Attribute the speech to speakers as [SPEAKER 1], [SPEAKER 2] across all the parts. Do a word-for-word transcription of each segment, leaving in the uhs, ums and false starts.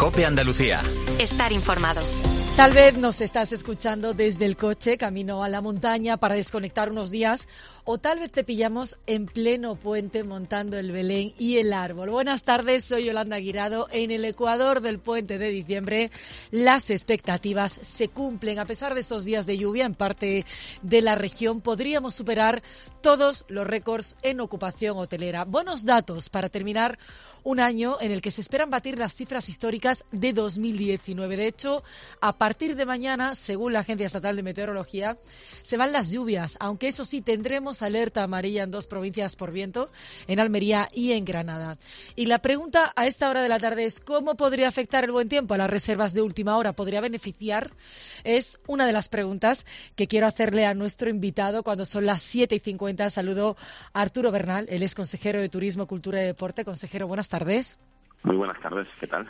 [SPEAKER 1] COPE Andalucía.
[SPEAKER 2] Estar informado.
[SPEAKER 3] Tal vez nos estás escuchando desde el coche, camino a la montaña para desconectar unos días, o tal vez te pillamos en pleno puente montando el Belén y el árbol. Buenas tardes, soy Yolanda Guirado. En el Ecuador del puente de diciembre, las expectativas se cumplen. A pesar de estos días de lluvia en parte de la región, podríamos superar todos los récords en ocupación hotelera. Buenos datos para terminar un año en el que se esperan batir las cifras históricas de dos mil diecinueve. De hecho, a partir de mañana, según la Agencia Estatal de Meteorología, se van las lluvias, aunque eso sí, tendremos alerta amarilla en dos provincias por viento, en Almería y en Granada. Y la pregunta a esta hora de la tarde es ¿cómo podría afectar el buen tiempo a las reservas de última hora? ¿Podría beneficiar? Es una de las preguntas que quiero hacerle a nuestro invitado cuando son las siete y cincuenta. Saludo a Arturo Bernal, él es consejero de Turismo, Cultura y Deporte. Consejero, buenas tardes.
[SPEAKER 4] Muy buenas tardes, ¿qué tal?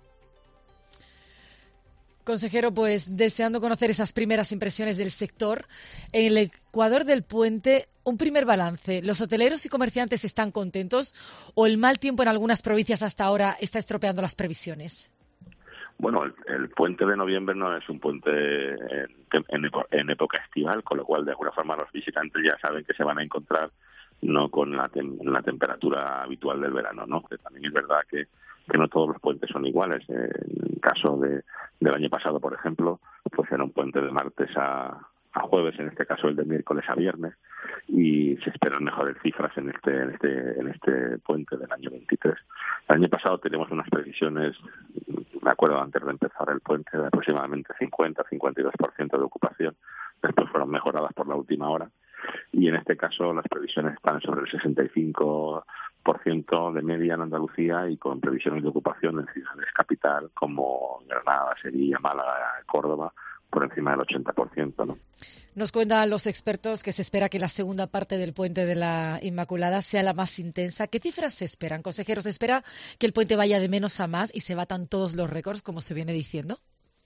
[SPEAKER 3] Consejero, pues deseando conocer esas primeras impresiones del sector. En el Ecuador del puente, un primer balance. ¿Los hoteleros y comerciantes están contentos o el mal tiempo en algunas provincias hasta ahora está estropeando las previsiones?
[SPEAKER 4] Bueno, el, el puente de noviembre no es un puente en, en, en época estival, con lo cual de alguna forma los visitantes ya saben que se van a encontrar no con la, tem, la temperatura habitual del verano, ¿no? Que también es verdad que, que no todos los puentes son iguales. En el caso de, del año pasado, por ejemplo, pues era un puente de martes a, a jueves, en este caso el de miércoles a viernes, y se esperan mejores cifras en este en este en este puente del año veintitrés. El año pasado teníamos unas previsiones, me acuerdo antes de empezar el puente, de aproximadamente cincuenta a cincuenta y dos por ciento de ocupación. Después fueron mejoradas por la última hora. Y en este caso las previsiones están sobre el sesenta y cinco por ciento de media en Andalucía y con previsiones de ocupación en ciudades capital como Granada, Sevilla, Málaga, Córdoba, por encima del ochenta por ciento, ¿no?
[SPEAKER 3] Nos cuentan los expertos que se espera que la segunda parte del puente de la Inmaculada sea la más intensa. ¿Qué cifras se esperan, consejeros? ¿Se espera que el puente vaya de menos a más y se batan todos los récords, como se viene diciendo?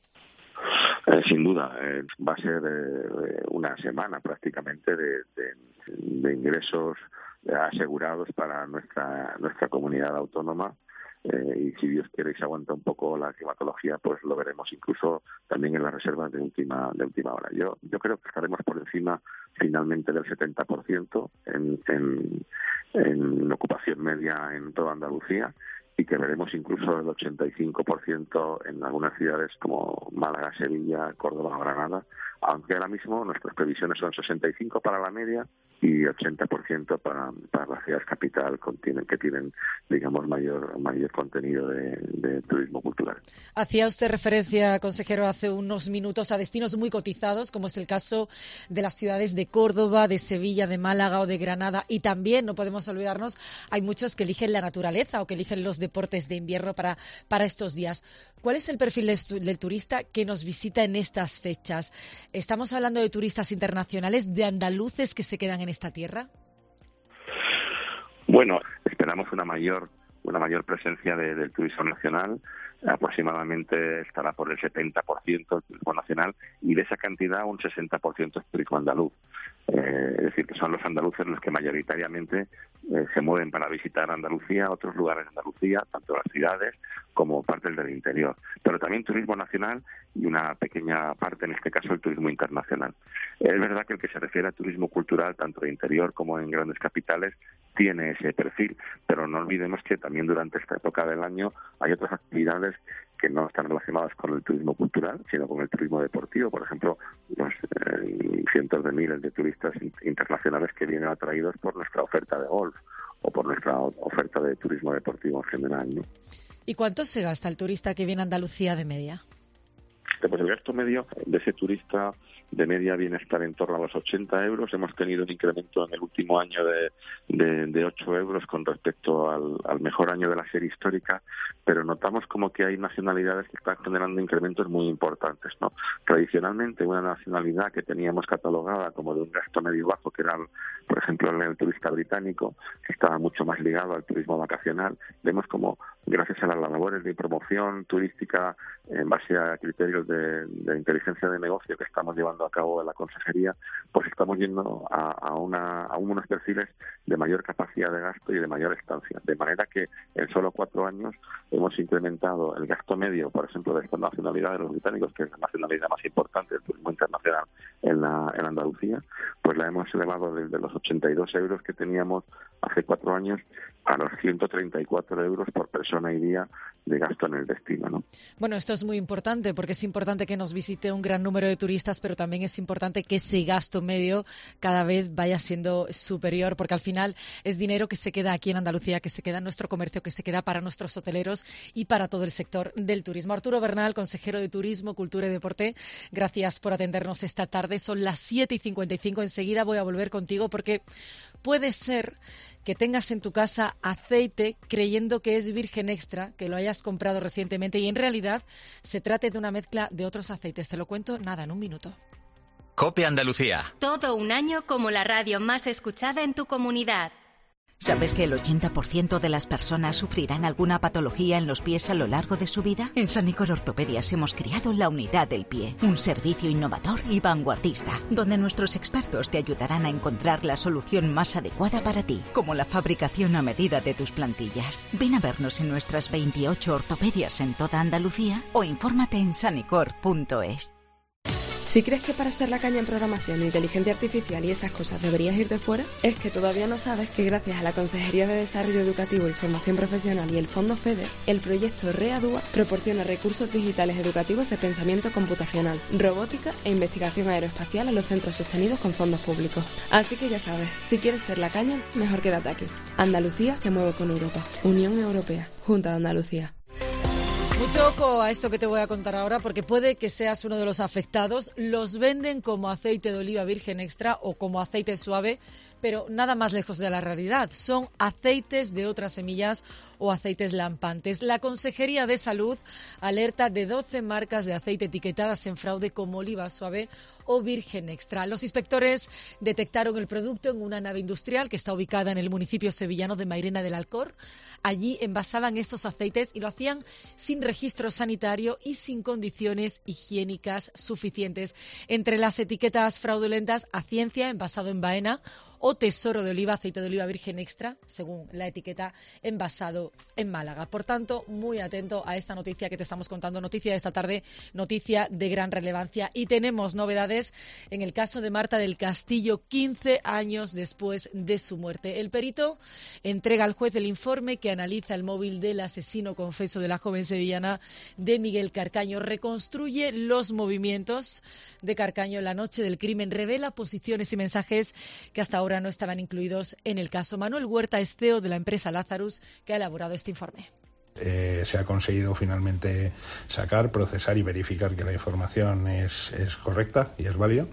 [SPEAKER 4] Eh, sin duda, eh, va a ser eh, una semana prácticamente de, de, de ingresos asegurados para nuestra nuestra comunidad autónoma. Eh, y si Dios quiere y se aguanta un poco la climatología, pues lo veremos incluso también en las reservas de última de última hora. Yo yo creo que estaremos por encima finalmente del setenta por ciento en, en, en ocupación media en toda Andalucía y que veremos incluso el ochenta y cinco por ciento en algunas ciudades como Málaga, Sevilla, Córdoba o Granada, aunque ahora mismo nuestras previsiones son sesenta y cinco para la media y ochenta por ciento para, para las ciudades capital contienen, que tienen, digamos, mayor mayor contenido de, de turismo cultural.
[SPEAKER 3] Hacía usted referencia, consejero, hace unos minutos a destinos muy cotizados, como es el caso de las ciudades de Córdoba, de Sevilla, de Málaga o de Granada. Y también, no podemos olvidarnos, hay muchos que eligen la naturaleza o que eligen los deportes de invierno para, para estos días. ¿Cuál es el perfil del, del turista que nos visita en estas fechas? ¿Estamos hablando de turistas internacionales, de andaluces que se quedan en esta tierra?
[SPEAKER 4] Bueno, esperamos una mayor una mayor presencia de, del turismo nacional. Aproximadamente estará por el setenta por ciento el turismo nacional y de esa cantidad un sesenta por ciento es turismo andaluz. Eh, es decir, que son los andaluces los que mayoritariamente eh, se mueven para visitar Andalucía, otros lugares de Andalucía, tanto las ciudades como partes del interior. Pero también turismo nacional y una pequeña parte, en este caso, el turismo internacional. Es verdad que el que se refiere a turismo cultural, tanto de interior como en grandes capitales, tiene ese perfil, pero no olvidemos que también durante esta época del año hay otras actividades que no están relacionadas con el turismo cultural, sino con el turismo deportivo. Por ejemplo, los eh, cientos de miles de turistas internacionales que vienen atraídos por nuestra oferta de golf o por nuestra oferta de turismo deportivo en general, ¿no?
[SPEAKER 3] ¿Y cuánto se gasta el turista que viene a Andalucía de media?
[SPEAKER 4] Pues el gasto medio de ese turista de media viene a estar en torno a los ochenta euros. Hemos tenido un incremento en el último año de, de, de ocho euros con respecto al, al mejor año de la serie histórica, pero notamos como que hay nacionalidades que están generando incrementos muy importantes, ¿no? Tradicionalmente una nacionalidad que teníamos catalogada como de un gasto medio bajo, que eran por ejemplo, en el turista británico, que estaba mucho más ligado al turismo vacacional, vemos como gracias a las labores de promoción turística en base a criterios de, de inteligencia de negocio que estamos llevando a cabo en la consejería, pues estamos yendo a, a, una, a unos perfiles de mayor capacidad de gasto y de mayor estancia, de manera que en solo cuatro años hemos incrementado el gasto medio, por ejemplo, de esta nacionalidad de los británicos, que es la nacionalidad más importante del turismo internacional en, la, en Andalucía, pues la hemos elevado desde los ochenta y dos euros que teníamos hace cuatro años a los ciento treinta y cuatro euros por persona y día de gasto en el destino, ¿no?
[SPEAKER 3] Bueno, esto es muy importante porque es importante que nos visite un gran número de turistas, pero también es importante que ese gasto medio cada vez vaya siendo superior, porque al final es dinero que se queda aquí en Andalucía, que se queda en nuestro comercio, que se queda para nuestros hoteleros y para todo el sector del turismo. Arturo Bernal, consejero de Turismo, Cultura y Deporte, gracias por atendernos esta tarde. Son las siete y cincuenta y cinco. Enseguida voy a volver contigo porque puede ser que tengas en tu casa aceite creyendo que es virgen extra, que lo hayas comprado recientemente y en realidad se trate de una mezcla de otros aceites. Te lo cuento, nada, en un minuto.
[SPEAKER 1] COPE Andalucía.
[SPEAKER 2] Todo un año como la radio más escuchada en tu comunidad.
[SPEAKER 5] ¿Sabes que el ochenta por ciento de las personas sufrirán alguna patología en los pies a lo largo de su vida? En Sanicor Ortopedias hemos creado la Unidad del Pie, un servicio innovador y vanguardista, donde nuestros expertos te ayudarán a encontrar la solución más adecuada para ti, como la fabricación a medida de tus plantillas. Ven a vernos en nuestras veintiocho ortopedias en toda Andalucía o infórmate en sanicor punto es.
[SPEAKER 6] Si crees que para hacer la caña en programación, inteligencia artificial y esas cosas deberías ir de fuera, es que todavía no sabes que gracias a la Consejería de Desarrollo Educativo y Formación Profesional y el Fondo FEDER, el proyecto READUA proporciona recursos digitales educativos de pensamiento computacional, robótica e investigación aeroespacial a los centros sostenidos con fondos públicos. Así que ya sabes, si quieres ser la caña, mejor quédate aquí. Andalucía se mueve con Europa. Unión Europea. Junta de Andalucía.
[SPEAKER 3] Mucho ojo a esto que te voy a contar ahora porque puede que seas uno de los afectados. Los venden como aceite de oliva virgen extra o como aceite suave, pero nada más lejos de la realidad. Son aceites de otras semillas o aceites lampantes. La Consejería de Salud alerta de doce marcas de aceite etiquetadas en fraude como oliva suave o virgen extra. Los inspectores detectaron el producto en una nave industrial que está ubicada en el municipio sevillano de Mairena del Alcor. Allí envasaban estos aceites y lo hacían sin registro sanitario y sin condiciones higiénicas suficientes. Entre las etiquetas fraudulentas, a ciencia, envasado en Baena, o tesoro de oliva, aceite de oliva virgen extra, según la etiqueta, envasado en Málaga. Por tanto, muy atento a esta noticia que te estamos contando, noticia de esta tarde, noticia de gran relevancia. Y tenemos novedades en el caso de Marta del Castillo, quince años después de su muerte. El perito entrega al juez el informe que analiza el móvil del asesino confeso de la joven sevillana de Miguel Carcaño. Reconstruye los movimientos de Carcaño en la noche del crimen, revela posiciones y mensajes que hasta ahora no estaban incluidos en el caso. Manuel Huerta es C E O de la empresa Lazarus, que ha elaborado este informe.
[SPEAKER 7] Eh, se ha conseguido finalmente sacar, procesar y verificar que la información es, es correcta y es válida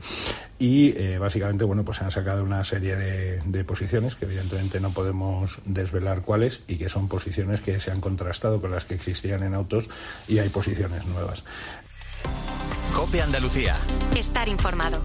[SPEAKER 7] y eh, básicamente bueno pues se han sacado una serie de, de posiciones que evidentemente no podemos desvelar cuáles y que son posiciones que se han contrastado con las que existían en autos y hay posiciones nuevas.
[SPEAKER 1] COPE Andalucía.
[SPEAKER 2] Estar informado.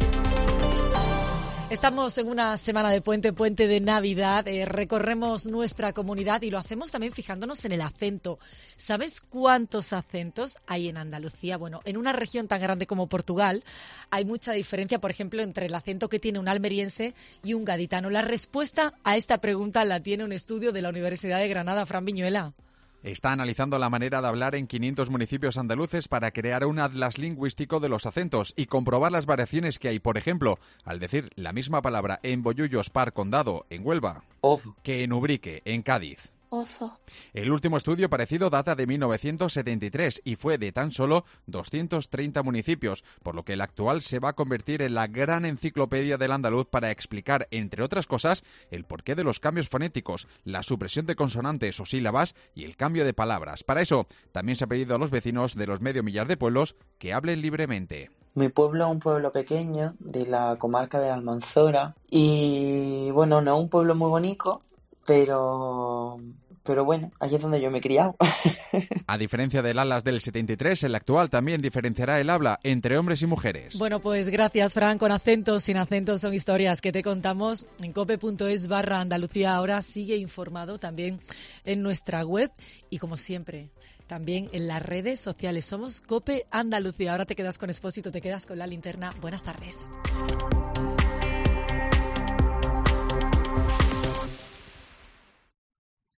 [SPEAKER 3] Estamos en una semana de puente, puente de Navidad, eh, recorremos nuestra comunidad y lo hacemos también fijándonos en el acento. ¿Sabes cuántos acentos hay en Andalucía? Bueno, en una región tan grande como Portugal hay mucha diferencia, por ejemplo, entre el acento que tiene un almeriense y un gaditano. La respuesta a esta pregunta la tiene un estudio de la Universidad de Granada, Fran Viñuela.
[SPEAKER 8] Está analizando la manera de hablar en quinientos municipios andaluces para crear un atlas lingüístico de los acentos y comprobar las variaciones que hay, por ejemplo, al decir la misma palabra en Bollullos, Par, Condado, en Huelva,
[SPEAKER 9] Ozo,
[SPEAKER 8] que en Ubrique, en Cádiz.
[SPEAKER 9] Ozo.
[SPEAKER 8] El último estudio parecido data de mil novecientos setenta y tres y fue de tan solo doscientos treinta municipios, por lo que el actual se va a convertir en la gran enciclopedia del andaluz para explicar, entre otras cosas, el porqué de los cambios fonéticos, la supresión de consonantes o sílabas y el cambio de palabras. Para eso, también se ha pedido a los vecinos de los medio millar de pueblos que hablen libremente.
[SPEAKER 9] Mi pueblo es un pueblo pequeño de la comarca de Almanzora y, bueno, no es un pueblo muy bonito, pero... pero bueno, allí es donde yo me he criado.
[SPEAKER 8] A diferencia del Atlas del setenta y tres, el actual también diferenciará el habla entre hombres y mujeres.
[SPEAKER 3] Bueno, pues gracias, Fran. Con acentos, sin acentos, son historias que te contamos en cope.es barra Andalucía. Ahora sigue informado también en nuestra web y, como siempre, también en las redes sociales. Somos Cope Andalucía. Ahora te quedas con Expósito, te quedas con La Linterna. Buenas tardes.